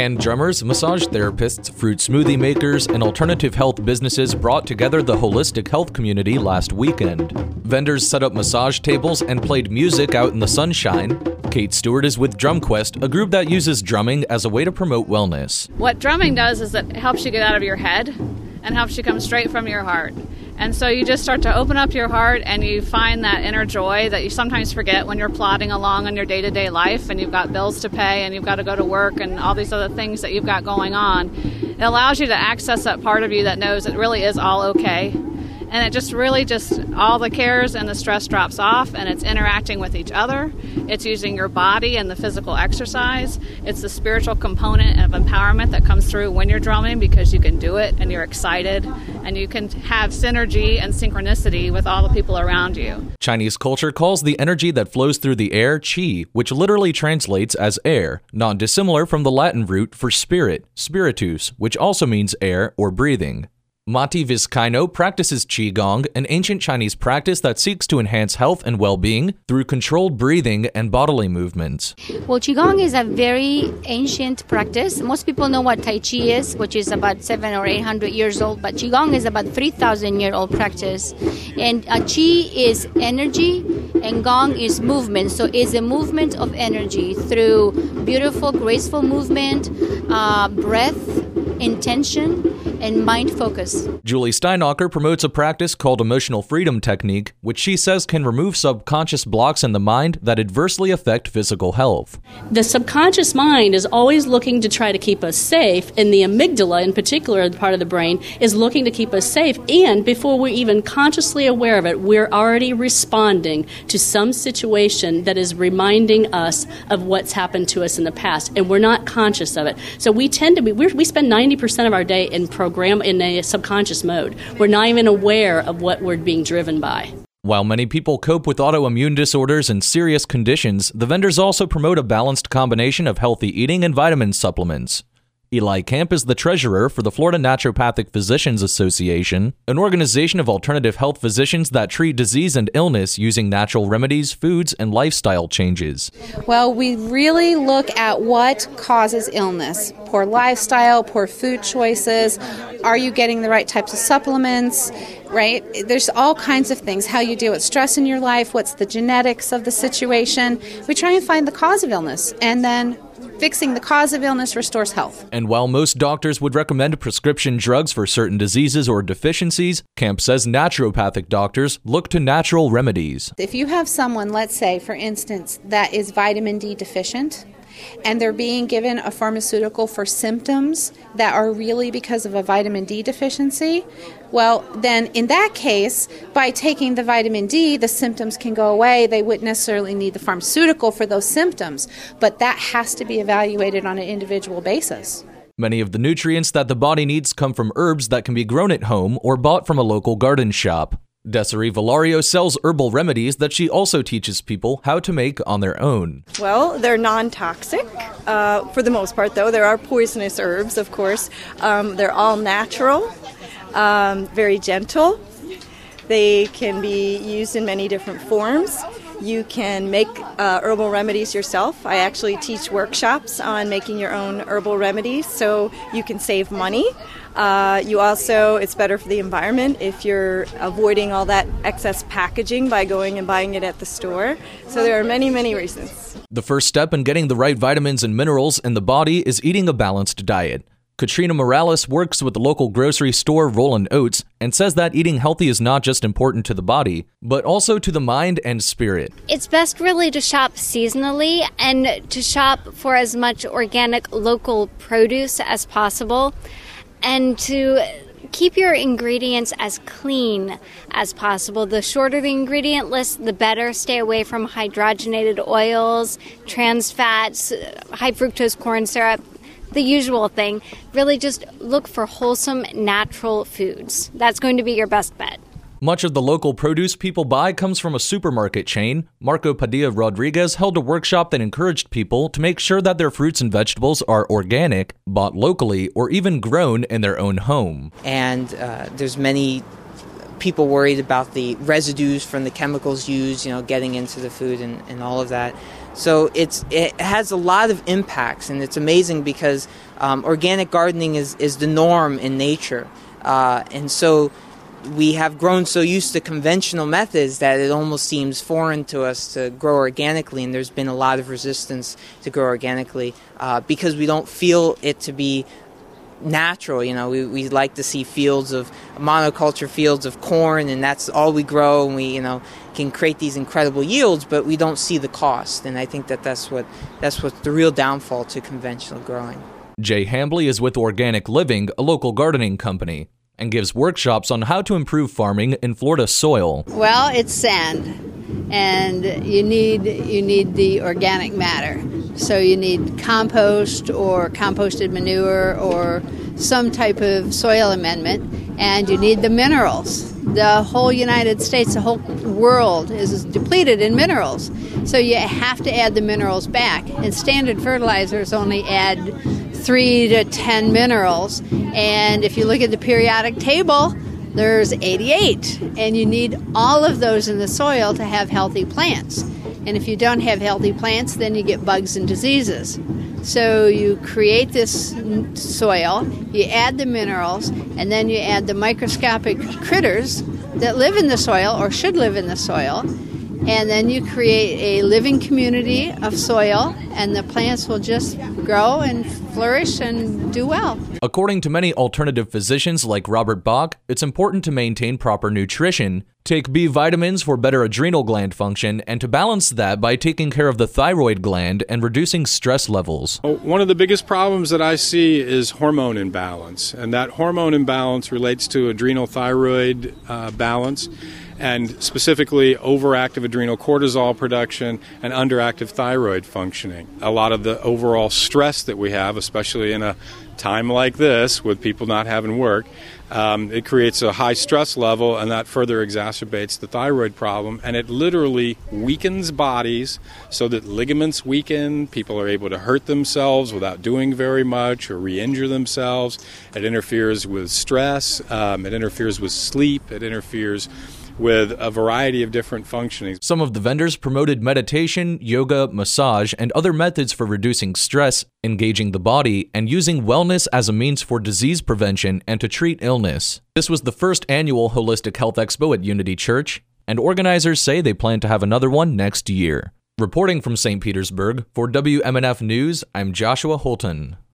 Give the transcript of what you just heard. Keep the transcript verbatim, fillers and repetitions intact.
Hand drummers, massage therapists, fruit smoothie makers, and alternative health businesses brought together the holistic health community last weekend. Vendors set up massage tables and played music out in the sunshine. Kate Stewart is with DrumQuest, a group that uses drumming as a way to promote wellness. What drumming does is it helps you get out of your head and helps you come straight from your heart. And so you just start to open up your heart and you find that inner joy that you sometimes forget when you're plodding along in your day-to-day life and you've got bills to pay and you've got to go to work and all these other things that you've got going on. It allows you to access that part of you that knows it really is all okay. And it just really just, all the cares and the stress drops off, and it's interacting with each other. It's using your body and the physical exercise. It's the spiritual component of empowerment that comes through when you're drumming, because you can do it and you're excited and you can have synergy and synchronicity with all the people around you. Chinese culture calls the energy that flows through the air qi, which literally translates as air, not dissimilar from the Latin root for spirit, spiritus, which also means air or breathing. Mati Vizcaino practices Qigong, an ancient Chinese practice that seeks to enhance health and well-being through controlled breathing and bodily movements. Well, Qigong is a very ancient practice. Most people know what Tai Chi is, which is about seven or eight hundred years old, but Qigong is about three thousand year old practice. And uh, Qi is energy, and Gong is movement. So it's a movement of energy through beautiful, graceful movement, uh, breath, intention, and mind focus. Julie Steinacher promotes a practice called emotional freedom technique, which she says can remove subconscious blocks in the mind that adversely affect physical health. The subconscious mind is always looking to try to keep us safe, and the amygdala, in particular, the part of the brain, is looking to keep us safe, and before we're even consciously aware of it, we're already responding to some situation that is reminding us of what's happened to us in the past, and we're not conscious of it. So we tend to be, we're, we spend ninety percent of our day in program in a subconscious mode. We're not even aware of what we're being driven by. While many people cope with autoimmune disorders and serious conditions, the vendors also promote a balanced combination of healthy eating and vitamin supplements. Eli Camp is the treasurer for the Florida Naturopathic Physicians Association, an organization of alternative health physicians that treat disease and illness using natural remedies, foods, and lifestyle changes. Well, we really look at what causes illness. Poor lifestyle, poor food choices. Are you getting the right types of supplements? Right? There's all kinds of things. How you deal with stress in your life, what's the genetics of the situation. We try and find the cause of illness, and then fixing the cause of illness restores health. And while most doctors would recommend prescription drugs for certain diseases or deficiencies, Camp says naturopathic doctors look to natural remedies. If you have someone, let's say, for instance, that is vitamin D deficient, and they're being given a pharmaceutical for symptoms that are really because of a vitamin D deficiency, well, then in that case, by taking the vitamin D, the symptoms can go away. They wouldn't necessarily need the pharmaceutical for those symptoms, but that has to be evaluated on an individual basis. Many of the nutrients that the body needs come from herbs that can be grown at home or bought from a local garden shop. Desiree Valario sells herbal remedies that she also teaches people how to make on their own. Well, they're non-toxic uh, for the most part, though. There are poisonous herbs, of course. Um, they're all natural, um, very gentle. They can be used in many different forms. You can make uh, herbal remedies yourself. I actually teach workshops on making your own herbal remedies, so you can save money. Uh, you also, it's better for the environment if you're avoiding all that excess packaging by going and buying it at the store. So there are many, many reasons. The first step in getting the right vitamins and minerals in the body is eating a balanced diet. Katrina Morales works with the local grocery store Rollin' Oats and says that eating healthy is not just important to the body, but also to the mind and spirit. It's best really to shop seasonally and to shop for as much organic local produce as possible, and to keep your ingredients as clean as possible. The shorter the ingredient list, the better. Stay away from hydrogenated oils, trans fats, high fructose corn syrup, the usual thing. Really just look for wholesome, natural foods. That's going to be your best bet. Much of the local produce people buy comes from a supermarket chain. Marco Padilla Rodriguez held a workshop that encouraged people to make sure that their fruits and vegetables are organic, bought locally, or even grown in their own home. And uh, there's many people worried about the residues from the chemicals used, you know, getting into the food and, and all of that. So it's it has a lot of impacts, and it's amazing because um, organic gardening is, is the norm in nature. Uh, and so we have grown so used to conventional methods that it almost seems foreign to us to grow organically, and there's been a lot of resistance to grow organically uh, because we don't feel it to be natural. You know, we, we like to see fields of monoculture fields of corn, and that's all we grow, and we, you know, can create these incredible yields, but we don't see the cost. And I think that that's what that's what's the real downfall to conventional growing. Jay Hambley is with Organic Living, a local gardening company, and gives workshops on how to improve farming in Florida soil. Well, it's sand, and you need you need the organic matter. So you need compost or composted manure or some type of soil amendment, and you need the minerals. The whole United States, the whole world is depleted in minerals. So you have to add the minerals back. And standard fertilizers only add three to ten minerals. And if you look at the periodic table, there's eighty-eight. And you need all of those in the soil to have healthy plants. And if you don't have healthy plants, then you get bugs and diseases. So you create this soil, you add the minerals, and then you add the microscopic critters that live in the soil or should live in the soil. And then you create a living community of soil, and the plants will just grow and flourish and do well. According to many alternative physicians like Robert Bach, it's important to maintain proper nutrition, take B vitamins for better adrenal gland function, and to balance that by taking care of the thyroid gland and reducing stress levels. One of the biggest problems that I see is hormone imbalance, and that hormone imbalance relates to adrenal thyroid uh, balance, and specifically overactive adrenal cortisol production and underactive thyroid functioning. A lot of the overall stress that we have, especially in a time like this with people not having work, um, it creates a high stress level, and that further exacerbates the thyroid problem, and it literally weakens bodies so that ligaments weaken, people are able to hurt themselves without doing very much or re-injure themselves. It interferes with stress, um, it interferes with sleep, it interferes with a variety of different functionings. Some of the vendors promoted meditation, yoga, massage, and other methods for reducing stress, engaging the body, and using wellness as a means for disease prevention and to treat illness. This was the first annual Holistic Health Expo at Unity Church, and organizers say they plan to have another one next year. Reporting from Saint Petersburg, for W M N F News, I'm Joshua Holton.